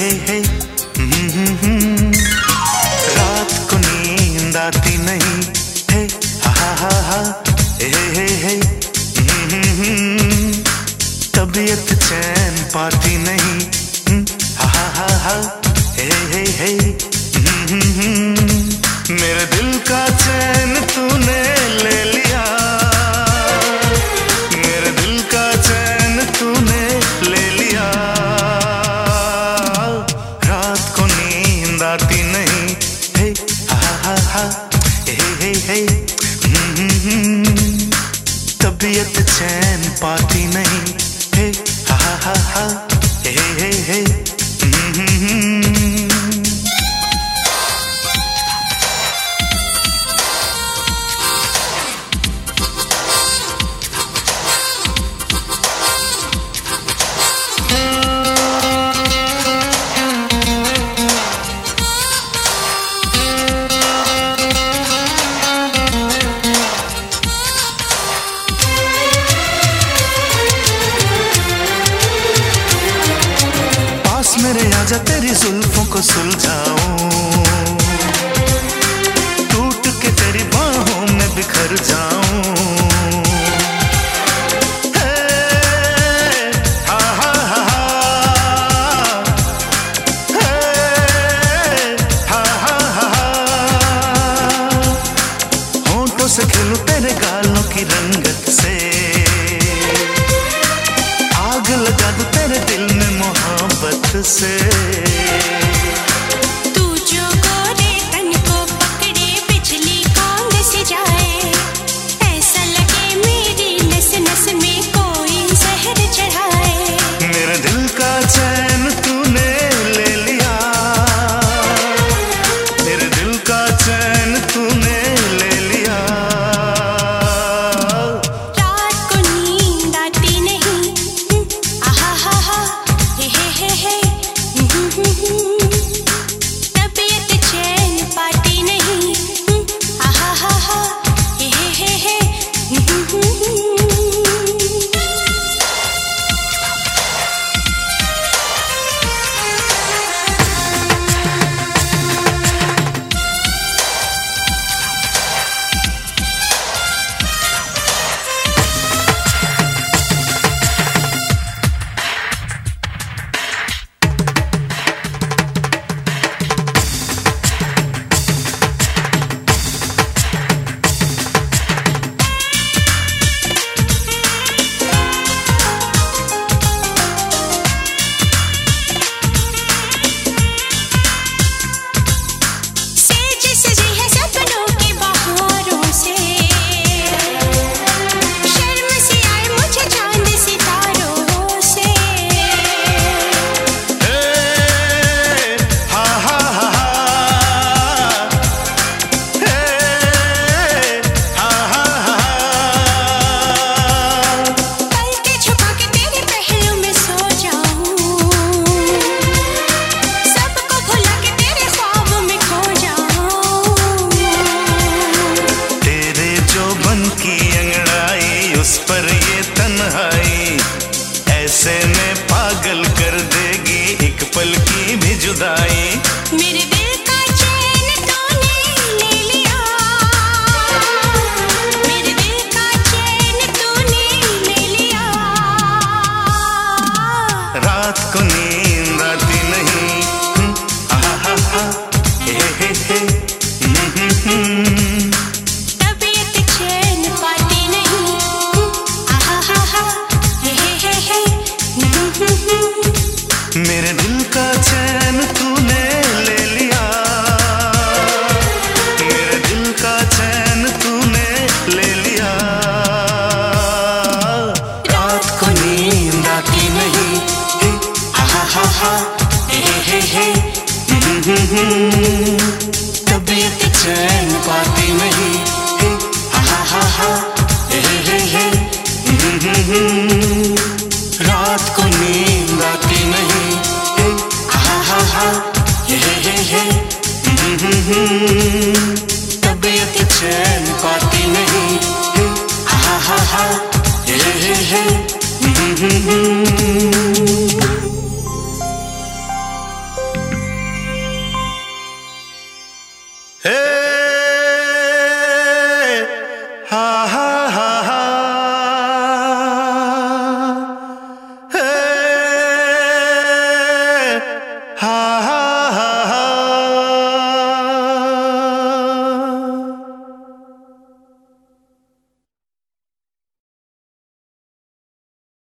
हे रात को नींद आती नहीं, हे हा हे तबीयत चैन पाती नहीं, हा हे मेरे दिल का चैन तूने ले लिया, मेरे दिल का चैन तूने ले लिया। रात को नींद आती नहीं, हे हा हे तबीयत चैन पाती नहीं, हे हा हे मेरे आजा तेरी जुल्फों को सुलझाऊं, टूट के तेरी बाहों में बिखर जाऊं। होंठों से खेलूं तेरे गालों की रंगत से, आग लगा दूं तेरे दिल में मोहब्बत से। तू जो गोरे तन को पकड़े बिजली कौन से जाए, ऐसा लगे मेरी नस नस में कोई जहर चढ़ाए। मेरे दिल का चैन तूने ले लिया, मेरे दिल का चैन तूने ले लिया। रात को नींद आती नहीं, आहा हे तबीयत चैन पाती नहीं, आहा हे उस पर ये तन्हाई ऐसे में पागल कर देगी एक पल की भी जुदाई। मेरे दिल का चैन तूने ले लिया, मेरे दिल का चैन तूने ले लिया। रात को नींद आती नहीं, हे तबीयत चैन पाती नहीं, मेरे दिल का चैन तूने ले लिया, मेरे दिल का चैन तूने ले लिया। रात को नींद आती नहीं, हे तबीयत चैन पाती नहीं, हे रात को नींद आती नहीं, हे